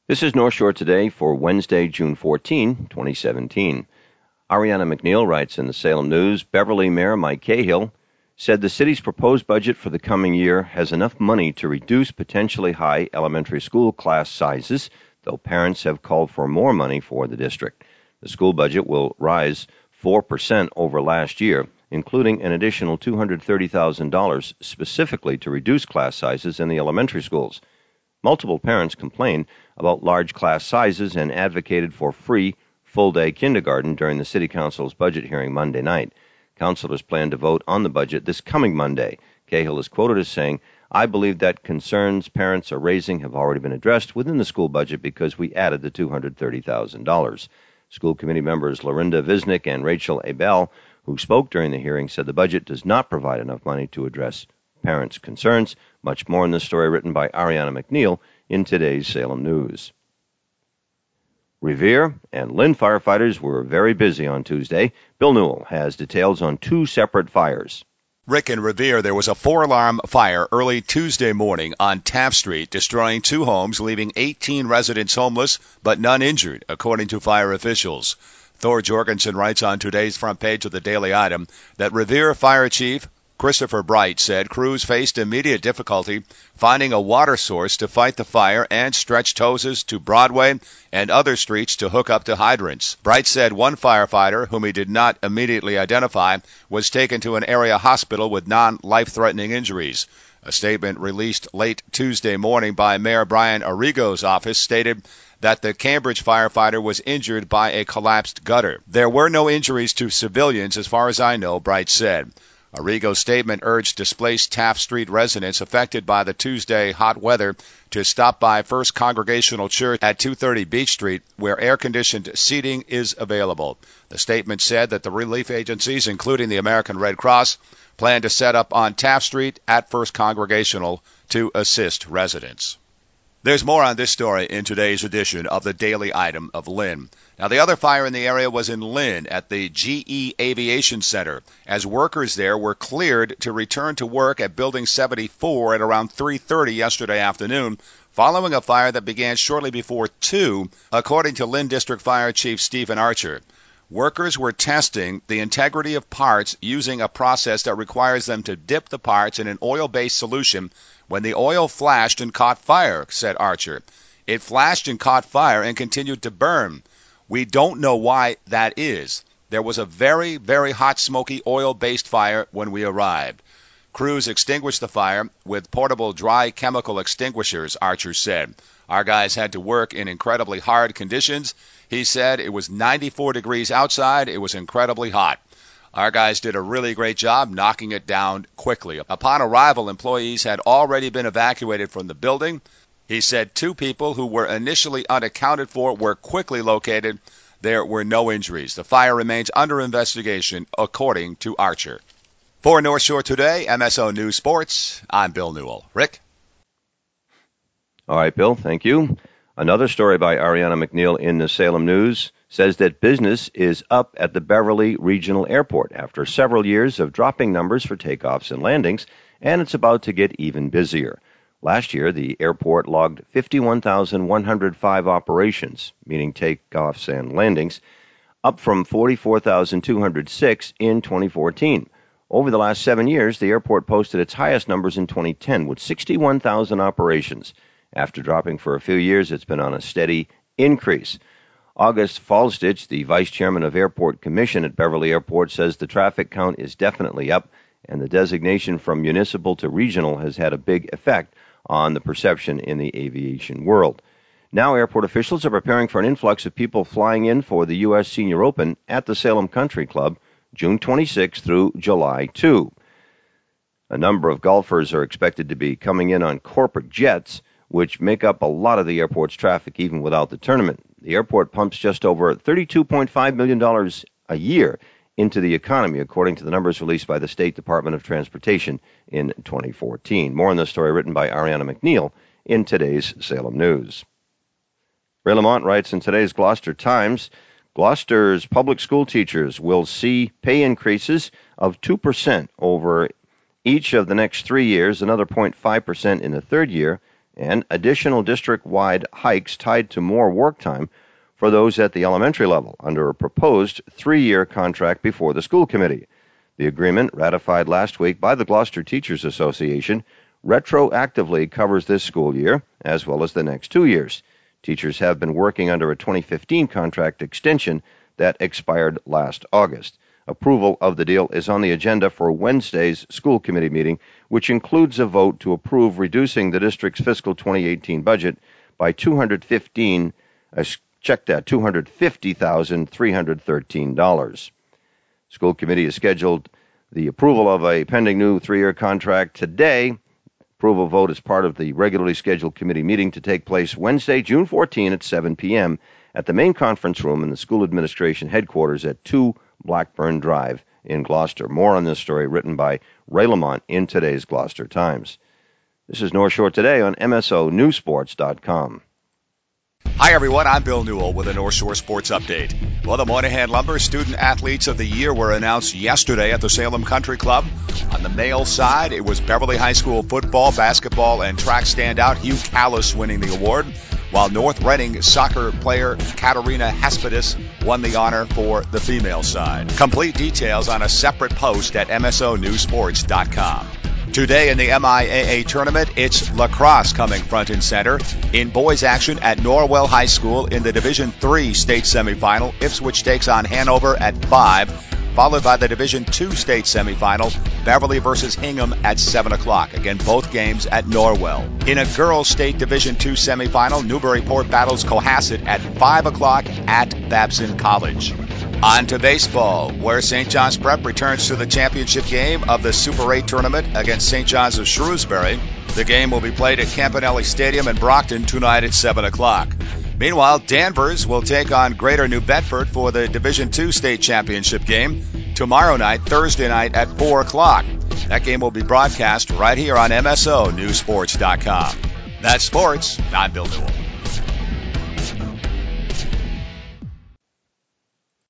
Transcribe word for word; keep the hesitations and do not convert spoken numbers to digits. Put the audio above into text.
This is North Shore Today for Wednesday, June fourteenth, twenty seventeen. Ariana McNeil writes in the Salem News, Beverly Mayor Mike Cahill said the city's proposed budget for the coming year has enough money to reduce potentially high elementary school class sizes, though parents have called for more money for the district. The school budget will rise four percent over last year, including an additional two hundred thirty thousand dollars specifically to reduce class sizes in the elementary schools. Multiple parents complained about large class sizes and advocated for free full-day kindergarten during the City Council's budget hearing Monday night. Councilors plan to vote on the budget this coming Monday. Cahill is quoted as saying, I believe that concerns parents are raising have already been addressed within the school budget because we added the two hundred thirty thousand dollars. School committee members Lorinda Visnick and Rachel Abel, who spoke during the hearing, said the budget does not provide enough money to address parents' concerns. Much more in this story written by Ariana McNeil in today's Salem News. Revere and Lynn firefighters were very busy on Tuesday. Bill Newell has details on two separate fires. Rick and Revere, there was a four-alarm fire early Tuesday morning on Taft Street, destroying two homes, leaving eighteen residents homeless, but none injured, according to fire officials. Thor Jorgensen writes on today's front page of the Daily Item that Revere Fire Chief Christopher Bright said crews faced immediate difficulty finding a water source to fight the fire and stretched hoses to Broadway and other streets to hook up to hydrants. Bright said one firefighter, whom he did not immediately identify, was taken to an area hospital with non-life-threatening injuries. A statement released late Tuesday morning by Mayor Brian Arrigo's office stated that the Cambridge firefighter was injured by a collapsed gutter. There were no injuries to civilians as far as I know, Bright said. Arrigo's statement urged displaced Taft Street residents affected by the Tuesday hot weather to stop by First Congregational Church at two thirty Beach Street, where air-conditioned seating is available. The statement said that the relief agencies, including the American Red Cross, plan to set up on Taft Street at First Congregational to assist residents. There's more on this story in today's edition of the Daily Item of Lynn. Now, the other fire in the area was in Lynn at the G E Aviation Center, as workers there were cleared to return to work at Building seventy-four at around three thirty yesterday afternoon, following a fire that began shortly before two, according to Lynn District Fire Chief Stephen Archer. Workers were testing the integrity of parts using a process that requires them to dip the parts in an oil-based solution when the oil flashed and caught fire, said Archer. It flashed and caught fire and continued to burn. We don't know why that is. There was a very, very hot, smoky, oil-based fire when we arrived. Crews extinguished the fire with portable dry chemical extinguishers, Archer said. Our guys had to work in incredibly hard conditions. He said it was ninety-four degrees outside. It was incredibly hot. Our guys did a really great job knocking it down quickly. Upon arrival, employees had already been evacuated from the building. He said two people who were initially unaccounted for were quickly located. There were no injuries. The fire remains under investigation, according to Archer. For North Shore Today, M S O News Sports, I'm Bill Newell. Rick? All right, Bill, thank you. Another story by Ariana McNeil in the Salem News says that business is up at the Beverly Regional Airport after several years of dropping numbers for takeoffs and landings, and it's about to get even busier. Last year, the airport logged fifty-one thousand one hundred five operations, meaning takeoffs and landings, up from forty-four thousand two hundred six in twenty fourteen. Over the last seven years, the airport posted its highest numbers in twenty ten with sixty-one thousand operations. After dropping for a few years, it's been on a steady increase. August Falstich, the vice chairman of Airport Commission at Beverly Airport, says the traffic count is definitely up, and the designation from municipal to regional has had a big effect on the perception in the aviation world. Now airport officials are preparing for an influx of people flying in for the U S Senior Open at the Salem Country Club, June twenty-sixth through July second. A number of golfers are expected to be coming in on corporate jets, which make up a lot of the airport's traffic even without the tournament. The airport pumps just over thirty-two point five million dollars a year into the economy, according to the numbers released by the State Department of Transportation in twenty fourteen. More on this story written by Ariana McNeil in today's Salem News. Ray Lamont writes in today's Gloucester Times, Gloucester's public school teachers will see pay increases of two percent over each of the next three years, another zero point five percent in the third year, and additional district-wide hikes tied to more work time for those at the elementary level under a proposed three-year contract before the school committee. The agreement, ratified last week by the Gloucester Teachers Association, retroactively covers this school year as well as the next two years. Teachers have been working under a twenty fifteen contract extension that expired last August. Approval of the deal is on the agenda for Wednesday's school committee meeting, which includes a vote to approve reducing the district's fiscal twenty eighteen budget by two hundred fifteen, uh, check that, two hundred fifty thousand three hundred thirteen dollars. School committee has scheduled the approval of a pending new three-year contract today. Approval vote is part of the regularly scheduled committee meeting to take place Wednesday, June fourteenth at seven p.m. at the main conference room in the school administration headquarters at two Blackburn Drive in Gloucester. More on this story written by Ray Lamont in today's Gloucester Times. This is North Shore Today on M S O News Sports dot com. Hi, everyone. I'm Bill Newell with a North Shore Sports Update. Well, the Moynihan Lumber Student Athletes of the Year were announced yesterday at the Salem Country Club. On the male side, it was Beverly High School football, basketball, and track standout Hugh Callis winning the award, while North Reading soccer player Katarina Hespedes won the honor for the female side. Complete details on a separate post at M S O News Sports dot com. Today in the M I A A tournament, it's lacrosse coming front and center. In boys action at Norwell High School in the Division three state semifinal, Ipswich takes on Hanover at five, followed by the Division two state semifinal, Beverly versus Hingham at seven o'clock. Again, both games at Norwell. In a girls state Division two semifinal, Newburyport battles Cohasset at five o'clock at Babson College. On to baseball, where Saint John's Prep returns to the championship game of the Super eight tournament against Saint John's of Shrewsbury. The game will be played at Campanelli Stadium in Brockton tonight at seven o'clock. Meanwhile, Danvers will take on Greater New Bedford for the Division two state championship game tomorrow night, Thursday night at four o'clock. That game will be broadcast right here on M S O News Sports dot com. That's sports. I'm Bill Newell.